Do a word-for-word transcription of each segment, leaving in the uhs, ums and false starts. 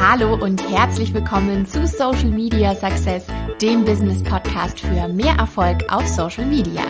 Hallo und herzlich willkommen zu Social Media Success, dem Business Podcast für mehr Erfolg auf Social Media.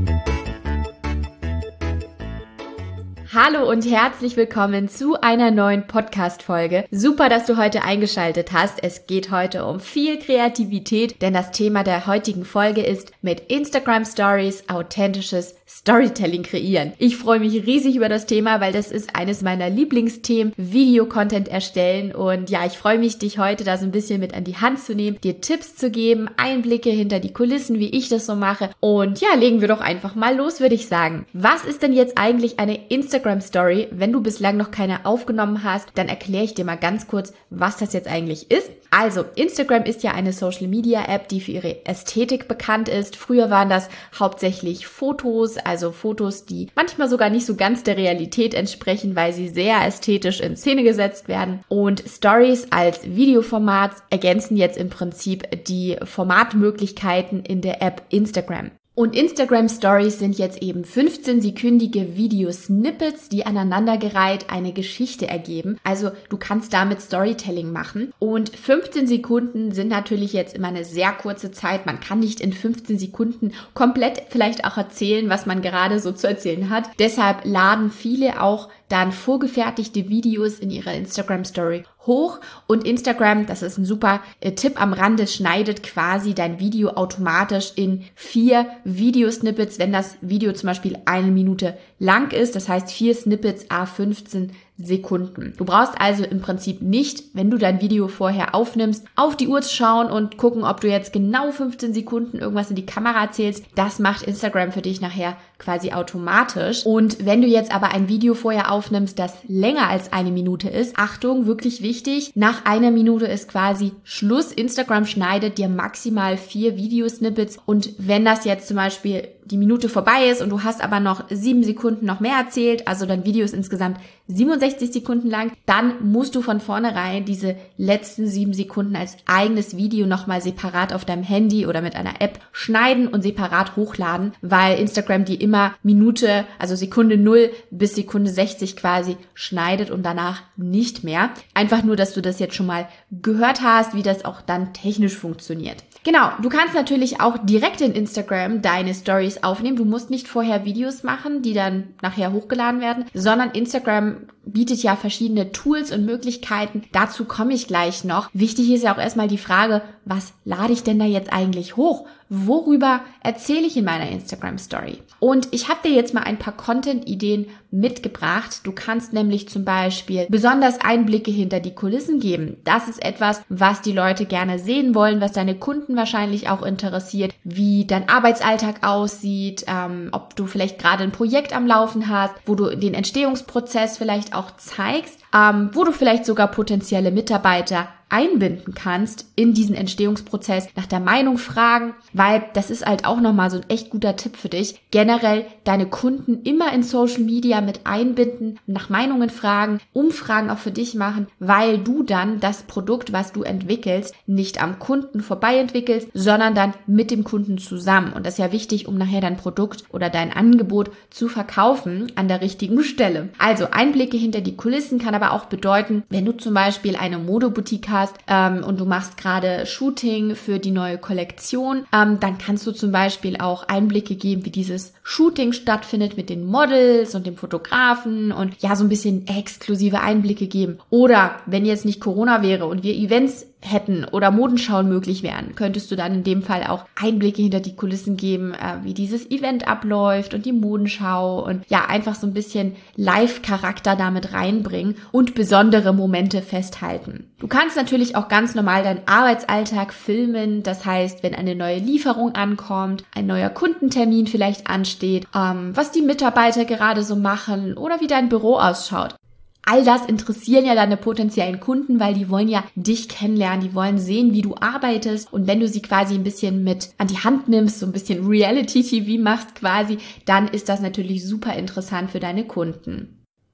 Hallo und herzlich willkommen zu einer neuen Podcast-Folge. Super, dass du heute eingeschaltet hast. Es geht heute um viel Kreativität, denn das Thema der heutigen Folge ist mit Instagram Stories authentisches Storytelling kreieren. Ich freue mich riesig über das Thema, weil das ist eines meiner Lieblingsthemen, Video-Content erstellen. Und ja, ich freue mich, dich heute da so ein bisschen mit an die Hand zu nehmen, dir Tipps zu geben, Einblicke hinter die Kulissen, wie ich das so mache. Und ja, legen wir doch einfach mal los, würde ich sagen. Was ist denn jetzt eigentlich eine Instagram Story? Wenn du bislang noch keine aufgenommen hast, dann erkläre ich dir mal ganz kurz, was das jetzt eigentlich ist. Also, Instagram ist ja eine Social-Media-App, die für ihre Ästhetik bekannt ist. Früher waren das hauptsächlich Fotos, also Fotos, die manchmal sogar nicht so ganz der Realität entsprechen, weil sie sehr ästhetisch in Szene gesetzt werden. Und Stories als Videoformat ergänzen jetzt im Prinzip die Formatmöglichkeiten in der App Instagram. Und Instagram Stories sind jetzt eben fünfzehn-sekündige Videosnippets, die aneinandergereiht eine Geschichte ergeben. Also du kannst damit Storytelling machen. Und fünfzehn Sekunden sind natürlich jetzt immer eine sehr kurze Zeit. Man kann nicht in fünfzehn Sekunden komplett vielleicht auch erzählen, was man gerade so zu erzählen hat. Deshalb laden viele auch dann vorgefertigte Videos in ihrer Instagram Story hoch und Instagram, das ist ein super äh, Tipp am Rande, schneidet quasi dein Video automatisch in vier Videosnippets, wenn das Video zum Beispiel eine Minute lang ist, das heißt vier Snippets à fünfzehn Sekunden. Du brauchst also im Prinzip nicht, wenn du dein Video vorher aufnimmst, auf die Uhr schauen und gucken, ob du jetzt genau fünfzehn Sekunden irgendwas in die Kamera erzählst. Das macht Instagram für dich nachher quasi automatisch. Und wenn du jetzt aber ein Video vorher aufnimmst, das länger als eine Minute ist, Achtung, wirklich wichtig, nach einer Minute ist quasi Schluss. Instagram schneidet dir maximal vier Videosnippets und wenn das jetzt zum Beispiel die Minute vorbei ist und du hast aber noch sieben Sekunden noch mehr erzählt, also dein Video ist insgesamt siebenundsechzig Sekunden lang, dann musst du von vornherein diese letzten sieben Sekunden als eigenes Video nochmal separat auf deinem Handy oder mit einer App schneiden und separat hochladen, weil Instagram die immer Minute, also Sekunde null bis Sekunde sechzig quasi schneidet und danach nicht mehr. Einfach nur, dass du das jetzt schon mal gehört hast, wie das auch dann technisch funktioniert. Genau, du kannst natürlich auch direkt in Instagram deine Stories aufnehmen. Du musst nicht vorher Videos machen, die dann nachher hochgeladen werden, sondern Instagram bietet ja verschiedene Tools und Möglichkeiten. Dazu komme ich gleich noch. Wichtig ist ja auch erstmal die Frage, was lade ich denn da jetzt eigentlich hoch? Worüber erzähle ich in meiner Instagram-Story? Und ich habe dir jetzt mal ein paar Content-Ideen mitgebracht. Du kannst nämlich zum Beispiel besonders Einblicke hinter die Kulissen geben. Das ist etwas, was die Leute gerne sehen wollen, was deine Kunden wahrscheinlich auch interessiert, wie dein Arbeitsalltag aussieht, ähm, ob du vielleicht gerade ein Projekt am Laufen hast, wo du den Entstehungsprozess vielleicht auch zeigst, ähm, wo du vielleicht sogar potenzielle Mitarbeiter einbinden kannst in diesen Entstehungsprozess, nach der Meinung fragen, weil das ist halt auch nochmal so ein echt guter Tipp für dich. Generell deine Kunden immer in Social Media mit einbinden, nach Meinungen fragen, Umfragen auch für dich machen, weil du dann das Produkt, was du entwickelst, nicht am Kunden vorbei entwickelst, sondern dann mit dem Kunden zusammen. Und das ist ja wichtig, um nachher dein Produkt oder dein Angebot zu verkaufen an der richtigen Stelle. Also Einblicke hinter die Kulissen kann aber auch bedeuten, wenn du zum Beispiel eine Modeboutique hast, Ähm, und du machst gerade Shooting für die neue Kollektion, ähm, dann kannst du zum Beispiel auch Einblicke geben, wie dieses Shooting stattfindet mit den Models und dem Fotografen und ja, so ein bisschen exklusive Einblicke geben. Oder wenn jetzt nicht Corona wäre und wir Events hätten oder Modenschauen möglich wären, könntest du dann in dem Fall auch Einblicke hinter die Kulissen geben, äh, wie dieses Event abläuft und die Modenschau und ja, einfach so ein bisschen Live-Charakter damit reinbringen und besondere Momente festhalten. Du kannst natürlich auch ganz normal deinen Arbeitsalltag filmen, das heißt, wenn eine neue Lieferung ankommt, ein neuer Kundentermin vielleicht ansteht, ähm, was die Mitarbeiter gerade so machen oder wie dein Büro ausschaut. All das interessieren ja deine potenziellen Kunden, weil die wollen ja dich kennenlernen, die wollen sehen, wie du arbeitest und wenn du sie quasi ein bisschen mit an die Hand nimmst, so ein bisschen Reality-T V machst quasi, dann ist das natürlich super interessant für deine Kunden.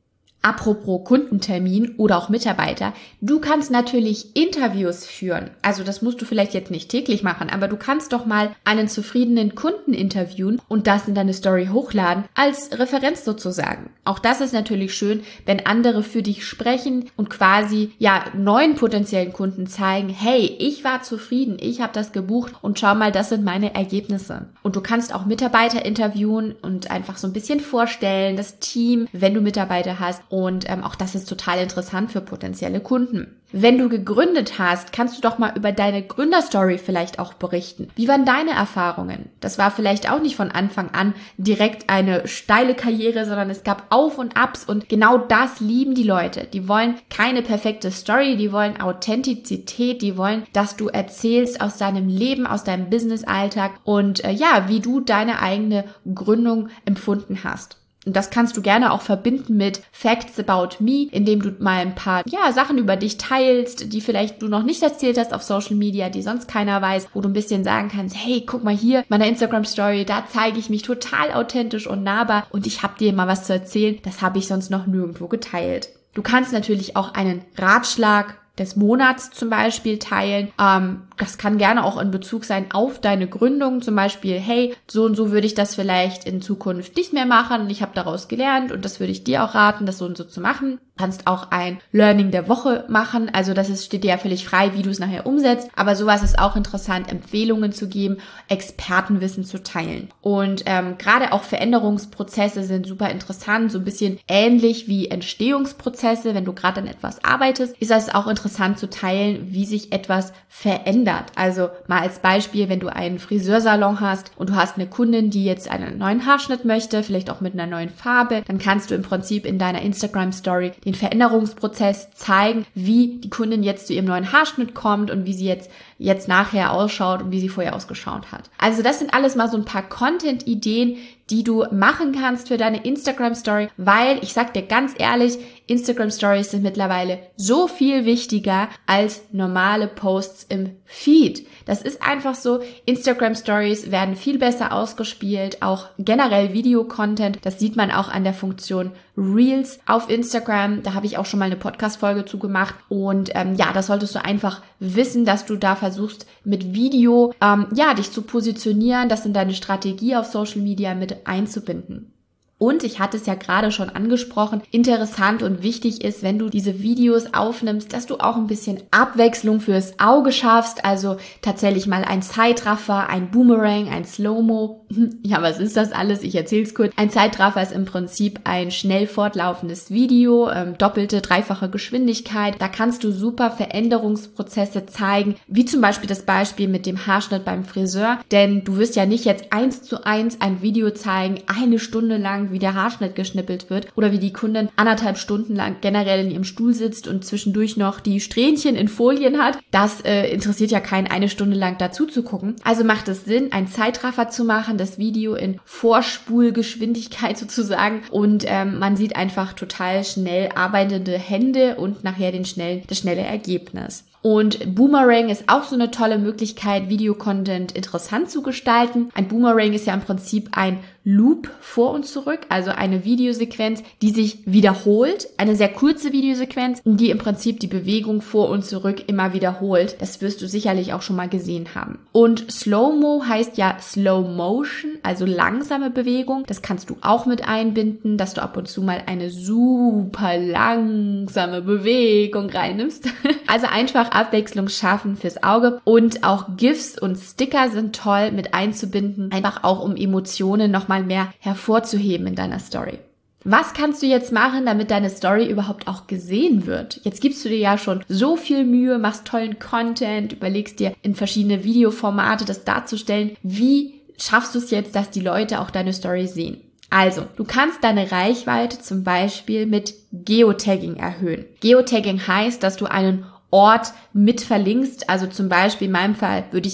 Apropos Kundentermin oder auch Mitarbeiter, du kannst natürlich Interviews führen. Also das musst du vielleicht jetzt nicht täglich machen, aber du kannst doch mal einen zufriedenen Kunden interviewen und das in deine Story hochladen, als Referenz sozusagen. Auch das ist natürlich schön, wenn andere für dich sprechen und quasi ja neuen potenziellen Kunden zeigen, hey, ich war zufrieden, ich habe das gebucht und schau mal, das sind meine Ergebnisse. Und du kannst auch Mitarbeiter interviewen und einfach so ein bisschen vorstellen, das Team, wenn du Mitarbeiter hast. Und ähm, auch das ist total interessant für potenzielle Kunden. Wenn du gegründet hast, kannst du doch mal über deine Gründerstory vielleicht auch berichten. Wie waren deine Erfahrungen? Das war vielleicht auch nicht von Anfang an direkt eine steile Karriere, sondern es gab Auf und Abs und genau das lieben die Leute. Die wollen keine perfekte Story, die wollen Authentizität, die wollen, dass du erzählst aus deinem Leben, aus deinem Business-Alltag und äh, ja, wie du deine eigene Gründung empfunden hast. Und das kannst du gerne auch verbinden mit Facts about me, indem du mal ein paar ja, Sachen über dich teilst, die vielleicht du noch nicht erzählt hast auf Social Media, die sonst keiner weiß, wo du ein bisschen sagen kannst, hey, guck mal hier, meine Instagram-Story, da zeige ich mich total authentisch und nahbar und ich habe dir mal was zu erzählen, das habe ich sonst noch nirgendwo geteilt. Du kannst natürlich auch einen Ratschlag des Monats zum Beispiel teilen. Ähm, das kann gerne auch in Bezug sein auf deine Gründung. Zum Beispiel, hey, so und so würde ich das vielleicht in Zukunft nicht mehr machen und ich habe daraus gelernt und das würde ich dir auch raten, das so und so zu machen. Du kannst auch ein Learning der Woche machen. Also das ist, steht dir ja völlig frei, wie du es nachher umsetzt. Aber sowas ist auch interessant, Empfehlungen zu geben, Expertenwissen zu teilen. Und ähm, gerade auch Veränderungsprozesse sind super interessant, so ein bisschen ähnlich wie Entstehungsprozesse. Wenn du gerade an etwas arbeitest, ist das auch interessant zu teilen, wie sich etwas verändert. Also mal als Beispiel, wenn du einen Friseursalon hast und du hast eine Kundin, die jetzt einen neuen Haarschnitt möchte, vielleicht auch mit einer neuen Farbe, dann kannst du im Prinzip in deiner Instagram-Story den Veränderungsprozess zeigen, wie die Kundin jetzt zu ihrem neuen Haarschnitt kommt und wie sie jetzt, jetzt nachher ausschaut und wie sie vorher ausgeschaut hat. Also das sind alles mal so ein paar Content-Ideen, die du machen kannst für deine Instagram-Story, weil, ich sag dir ganz ehrlich, Instagram-Stories sind mittlerweile so viel wichtiger als normale Posts im Feed. Das ist einfach so, Instagram-Stories werden viel besser ausgespielt, auch generell Video-Content, das sieht man auch an der Funktion Reels auf Instagram, da habe ich auch schon mal eine Podcast-Folge zu gemacht und ähm, ja, das solltest du einfach wissen, dass du da versuchst mit Video, ähm, ja, dich zu positionieren, das in deine Strategie auf Social Media mit einzubinden. Und ich hatte es ja gerade schon angesprochen, interessant und wichtig ist, wenn du diese Videos aufnimmst, dass du auch ein bisschen Abwechslung fürs Auge schaffst, also tatsächlich mal ein Zeitraffer, ein Boomerang, ein Slow-Mo. Ja, was ist das alles? Ich erzähl's kurz. Ein Zeitraffer ist im Prinzip ein schnell fortlaufendes Video, ähm, doppelte, dreifache Geschwindigkeit. Da kannst du super Veränderungsprozesse zeigen, wie zum Beispiel das Beispiel mit dem Haarschnitt beim Friseur, denn du wirst ja nicht jetzt eins zu eins ein Video zeigen, eine Stunde lang, wie der Haarschnitt geschnippelt wird oder wie die Kundin anderthalb Stunden lang generell in ihrem Stuhl sitzt und zwischendurch noch die Strähnchen in Folien hat. Das äh, interessiert ja keinen, eine Stunde lang dazu zu gucken. Also macht es Sinn, einen Zeitraffer zu machen, das Video in Vorspulgeschwindigkeit sozusagen und ähm, man sieht einfach total schnell arbeitende Hände und nachher den schnellen, das schnelle Ergebnis. Und Boomerang ist auch so eine tolle Möglichkeit, Videocontent interessant zu gestalten. Ein Boomerang ist ja im Prinzip ein Loop vor und zurück, also eine Videosequenz, die sich wiederholt, eine sehr kurze Videosequenz, die im Prinzip die Bewegung vor und zurück immer wiederholt. Das wirst du sicherlich auch schon mal gesehen haben. Und Slow-Mo heißt ja Slow Motion, also langsame Bewegung. Das kannst du auch mit einbinden, dass du ab und zu mal eine super langsame Bewegung reinnimmst. Also einfach Abwechslung schaffen fürs Auge und auch GIFs und Sticker sind toll mit einzubinden, einfach auch um Emotionen nochmal mehr hervorzuheben in deiner Story. Was kannst du jetzt machen, damit deine Story überhaupt auch gesehen wird? Jetzt gibst du dir ja schon so viel Mühe, machst tollen Content, überlegst dir in verschiedene Videoformate das darzustellen. Wie schaffst du es jetzt, dass die Leute auch deine Story sehen? Also, du kannst deine Reichweite zum Beispiel mit Geotagging erhöhen. Geotagging heißt, dass du einen Ort mit verlinkst, also zum Beispiel in meinem Fall würde ich jetzt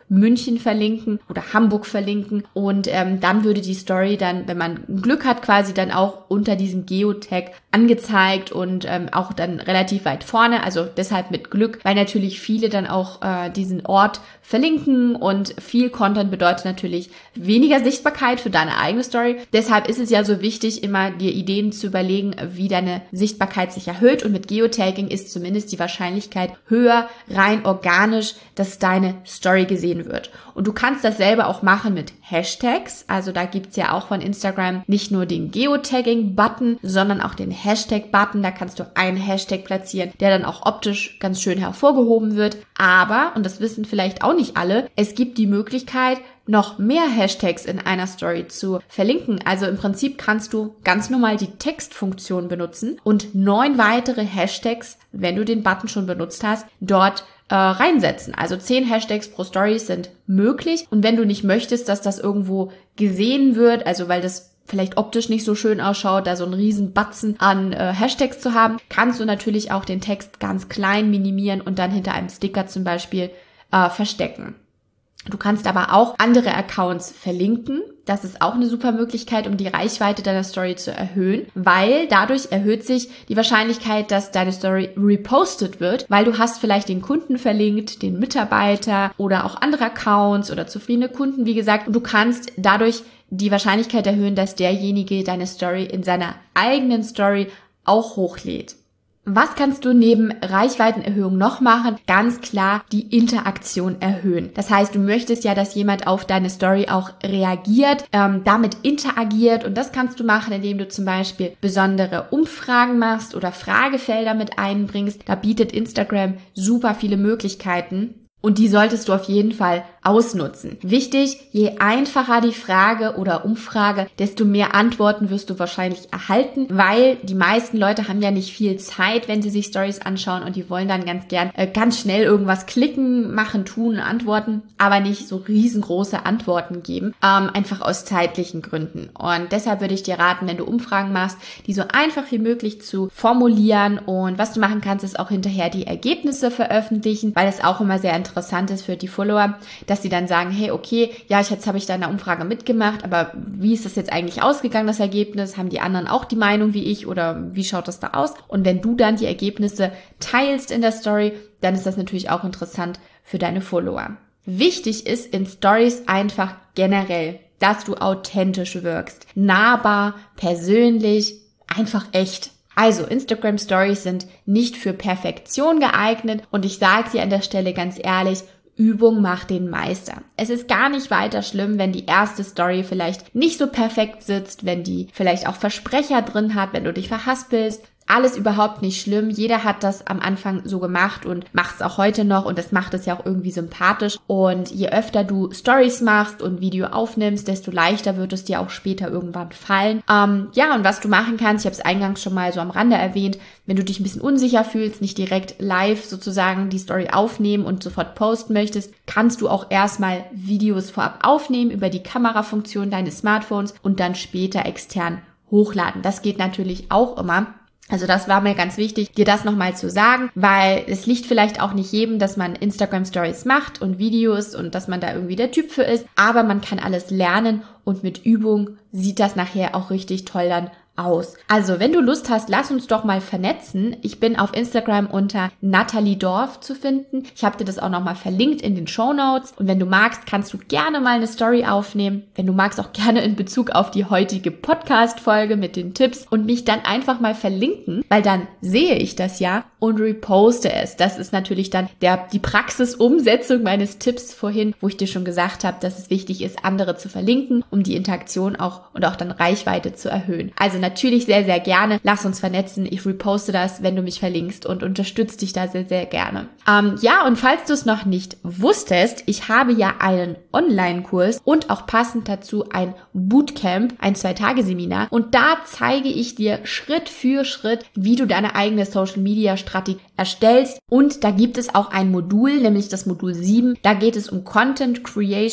München verlinken oder Hamburg verlinken und ähm, dann würde die Story dann, wenn man Glück hat, quasi dann auch unter diesem Geotag angezeigt und ähm, auch dann relativ weit vorne, also deshalb mit Glück, weil natürlich viele dann auch äh, diesen Ort verlinken und viel Content bedeutet natürlich weniger Sichtbarkeit für deine eigene Story. Deshalb ist es ja so wichtig, immer dir Ideen zu überlegen, wie deine Sichtbarkeit sich erhöht und mit Geotagging ist zumindest die Wahrscheinlichkeit höher, rein organisch, dass deine Story gesehen wird. Und du kannst das selber auch machen mit Hashtags, also da gibt's ja auch von Instagram nicht nur den Geotagging-Button, sondern auch den Hashtag-Button, da kannst du einen Hashtag platzieren, der dann auch optisch ganz schön hervorgehoben wird. Aber, und das wissen vielleicht auch nicht alle, es gibt die Möglichkeit, noch mehr Hashtags in einer Story zu verlinken. Also im Prinzip kannst du ganz normal die Textfunktion benutzen und neun weitere Hashtags, wenn du den Button schon benutzt hast, dort äh, reinsetzen. Also zehn Hashtags pro Story sind möglich. Und wenn du nicht möchtest, dass das irgendwo gesehen wird, also weil das vielleicht optisch nicht so schön ausschaut, da so einen riesen Batzen an äh, Hashtags zu haben, kannst du natürlich auch den Text ganz klein minimieren und dann hinter einem Sticker zum Beispiel äh, verstecken. Du kannst aber auch andere Accounts verlinken. Das ist auch eine super Möglichkeit, um die Reichweite deiner Story zu erhöhen, weil dadurch erhöht sich die Wahrscheinlichkeit, dass deine Story repostet wird, weil du hast vielleicht den Kunden verlinkt, den Mitarbeiter oder auch andere Accounts oder zufriedene Kunden, wie gesagt. Und du kannst dadurch die Wahrscheinlichkeit erhöhen, dass derjenige deine Story in seiner eigenen Story auch hochlädt. Was kannst du neben Reichweitenerhöhung noch machen? Ganz klar die Interaktion erhöhen. Das heißt, du möchtest ja, dass jemand auf deine Story auch reagiert, ähm, damit interagiert und das kannst du machen, indem du zum Beispiel besondere Umfragen machst oder Fragefelder mit einbringst. Da bietet Instagram super viele Möglichkeiten. Und die solltest du auf jeden Fall ausnutzen. Wichtig, je einfacher die Frage oder Umfrage, desto mehr Antworten wirst du wahrscheinlich erhalten, weil die meisten Leute haben ja nicht viel Zeit, wenn sie sich Stories anschauen und die wollen dann ganz gern äh, ganz schnell irgendwas klicken, machen, tun, antworten, aber nicht so riesengroße Antworten geben, ähm, einfach aus zeitlichen Gründen. Und deshalb würde ich dir raten, wenn du Umfragen machst, die so einfach wie möglich zu formulieren und was du machen kannst, ist auch hinterher die Ergebnisse veröffentlichen, weil es auch immer sehr interessant interessant ist für die Follower, dass sie dann sagen, hey, okay, ja, ich, jetzt habe ich da eine Umfrage mitgemacht, aber wie ist das jetzt eigentlich ausgegangen, das Ergebnis? Haben die anderen auch die Meinung wie ich oder wie schaut das da aus? Und wenn du dann die Ergebnisse teilst in der Story, dann ist das natürlich auch interessant für deine Follower. Wichtig ist in Stories einfach generell, dass du authentisch wirkst, nahbar, persönlich, einfach echt. Also Instagram Stories sind nicht für Perfektion geeignet und ich sage dir an der Stelle ganz ehrlich, Übung macht den Meister. Es ist gar nicht weiter schlimm, wenn die erste Story vielleicht nicht so perfekt sitzt, wenn die vielleicht auch Versprecher drin hat, wenn du dich verhaspelst. Alles überhaupt nicht schlimm. Jeder hat das am Anfang so gemacht und macht es auch heute noch und das macht es ja auch irgendwie sympathisch. Und je öfter du Stories machst und Video aufnimmst, desto leichter wird es dir auch später irgendwann fallen. Ähm, ja, und was du machen kannst, ich habe es eingangs schon mal so am Rande erwähnt, wenn du dich ein bisschen unsicher fühlst, nicht direkt live sozusagen die Story aufnehmen und sofort posten möchtest, kannst du auch erstmal Videos vorab aufnehmen über die Kamerafunktion deines Smartphones und dann später extern hochladen. Das geht natürlich auch immer. Also das war mir ganz wichtig, dir das nochmal zu sagen, weil es liegt vielleicht auch nicht jedem, dass man Instagram Stories macht und Videos und dass man da irgendwie der Typ für ist, aber man kann alles lernen und mit Übung sieht das nachher auch richtig toll dann aus. Also, wenn du Lust hast, lass uns doch mal vernetzen. Ich bin auf Instagram unter Nathalie Dorf zu finden. Ich habe dir das auch nochmal verlinkt in den Shownotes. Und wenn du magst, kannst du gerne mal eine Story aufnehmen. Wenn du magst, auch gerne in Bezug auf die heutige Podcast-Folge mit den Tipps und mich dann einfach mal verlinken, weil dann sehe ich das ja und reposte es. Das ist natürlich dann der, die Praxisumsetzung meines Tipps vorhin, wo ich dir schon gesagt habe, dass es wichtig ist, andere zu verlinken, um die Interaktion auch und auch dann Reichweite zu erhöhen. Also natürlich sehr, sehr gerne. Lass uns vernetzen. Ich reposte das, wenn du mich verlinkst und unterstütze dich da sehr, sehr gerne. Ähm, ja, und falls du es noch nicht wusstest, ich habe ja einen Online-Kurs und auch passend dazu ein Bootcamp, ein Zwei-Tage-Seminar. Und da zeige ich dir Schritt für Schritt, wie du deine eigene Social-Media-Strategie erstellst. Und da gibt es auch ein Modul, nämlich das Modul sieben. Da geht es um Content Creation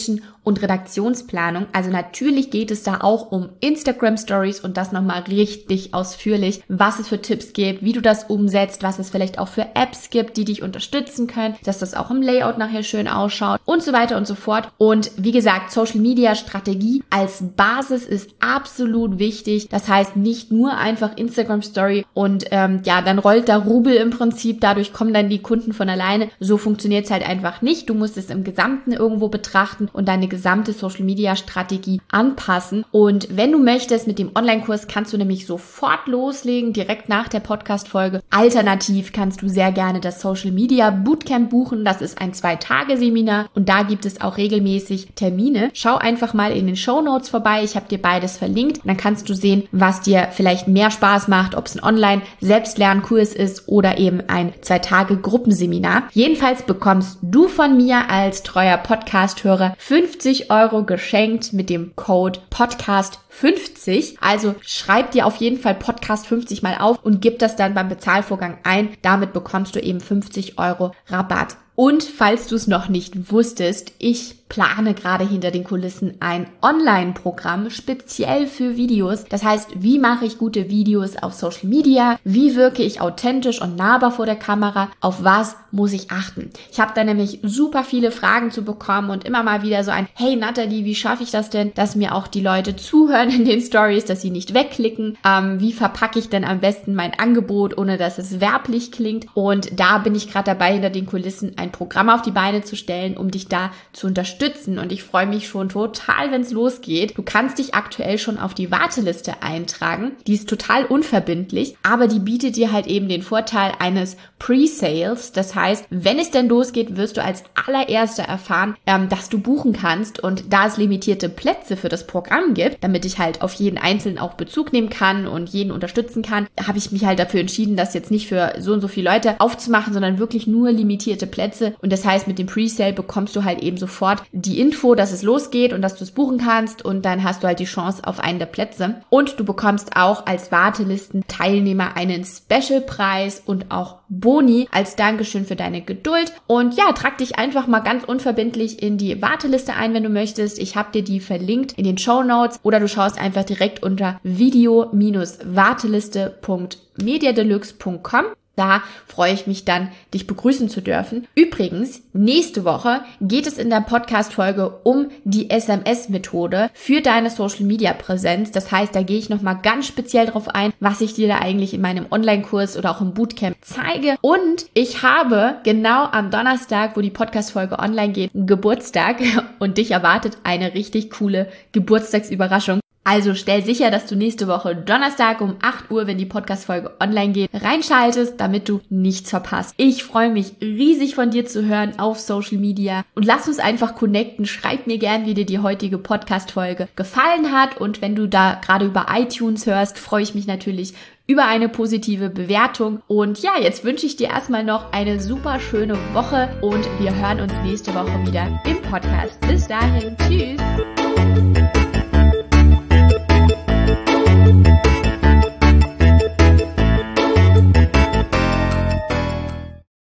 und Redaktionsplanung. Also natürlich geht es da auch um Instagram Stories und das nochmal richtig ausführlich, was es für Tipps gibt, wie du das umsetzt, was es vielleicht auch für Apps gibt, die dich unterstützen können, dass das auch im Layout nachher schön ausschaut und so weiter und so fort. Und wie gesagt, Social Media Strategie als Basis ist absolut wichtig. Das heißt nicht nur einfach Instagram Story und ähm, ja, dann rollt da Rubel im Prinzip, dadurch kommen dann die Kunden von alleine. So funktioniert es halt einfach nicht. Du musst es im Gesamten irgendwo betrachten und deine gesamte Social Media Strategie anpassen. Und wenn du möchtest, mit dem Online-Kurs kannst du nämlich sofort loslegen, direkt nach der Podcast-Folge. Alternativ kannst du sehr gerne das Social Media Bootcamp buchen. Das ist ein Zwei-Tage-Seminar und da gibt es auch regelmäßig Termine. Schau einfach mal in den Shownotes vorbei. Ich habe dir beides verlinkt. Dann kannst du sehen, was dir vielleicht mehr Spaß macht, ob es ein Online-Selbstlernkurs ist oder eben ein Zwei-Tage-Gruppenseminar. Jedenfalls bekommst du von mir als treuer Podcast-Hörer fünfzig Euro geschenkt mit dem Code Podcast fünfzig. Also schreib dir auf jeden Fall Podcast fünfzig mal auf und gib das dann beim Bezahlvorgang ein. Damit bekommst du eben fünfzig Euro Rabatt. Und falls du es noch nicht wusstest, ich plane gerade hinter den Kulissen ein Online-Programm speziell für Videos. Das heißt, wie mache ich gute Videos auf Social Media? Wie wirke ich authentisch und nahbar vor der Kamera? Auf was muss ich achten? Ich habe da nämlich super viele Fragen zu bekommen und immer mal wieder so ein, hey Nathalie, wie schaffe ich das denn, dass mir auch die Leute zuhören in den Stories, dass sie nicht wegklicken? Ähm, wie verpacke ich denn am besten mein Angebot, ohne dass es werblich klingt? Und da bin ich gerade dabei, hinter den Kulissen ein Programm auf die Beine zu stellen, um dich da zu unterstützen. Und ich freue mich schon total, wenn es losgeht. Du kannst dich aktuell schon auf die Warteliste eintragen. Die ist total unverbindlich, aber die bietet dir halt eben den Vorteil eines Pre-Sales. Das heißt, wenn es denn losgeht, wirst du als allererster erfahren, ähm, dass du buchen kannst. Und da es limitierte Plätze für das Programm gibt, damit ich halt auf jeden Einzelnen auch Bezug nehmen kann und jeden unterstützen kann, habe ich mich halt dafür entschieden, das jetzt nicht für so und so viele Leute aufzumachen, sondern wirklich nur limitierte Plätze. Und das heißt, mit dem Pre-Sale bekommst du halt eben sofort die Info, dass es losgeht und dass du es buchen kannst und dann hast du halt die Chance auf einen der Plätze. Und du bekommst auch als Wartelisten-Teilnehmer einen Special-Preis und auch Boni als Dankeschön für deine Geduld. Und ja, trag dich einfach mal ganz unverbindlich in die Warteliste ein, wenn du möchtest. Ich habe dir die verlinkt in den Shownotes oder du schaust einfach direkt unter video Bindestrich warteliste Punkt mediadeluxe Punkt com. Da freue ich mich dann, dich begrüßen zu dürfen. Übrigens, nächste Woche geht es in der Podcast-Folge um die S M S-Methode für deine Social-Media-Präsenz. Das heißt, da gehe ich nochmal ganz speziell drauf ein, was ich dir da eigentlich in meinem Online-Kurs oder auch im Bootcamp zeige. Und ich habe genau am Donnerstag, wo die Podcast-Folge online geht, Geburtstag und dich erwartet eine richtig coole Geburtstagsüberraschung. Also stell sicher, dass du nächste Woche Donnerstag um acht Uhr, wenn die Podcast-Folge online geht, reinschaltest, damit du nichts verpasst. Ich freue mich riesig von dir zu hören auf Social Media und lass uns einfach connecten. Schreib mir gern, wie dir die heutige Podcast-Folge gefallen hat und wenn du da gerade über iTunes hörst, freue ich mich natürlich über eine positive Bewertung. Und ja, jetzt wünsche ich dir erstmal noch eine super schöne Woche und wir hören uns nächste Woche wieder im Podcast. Bis dahin, tschüss!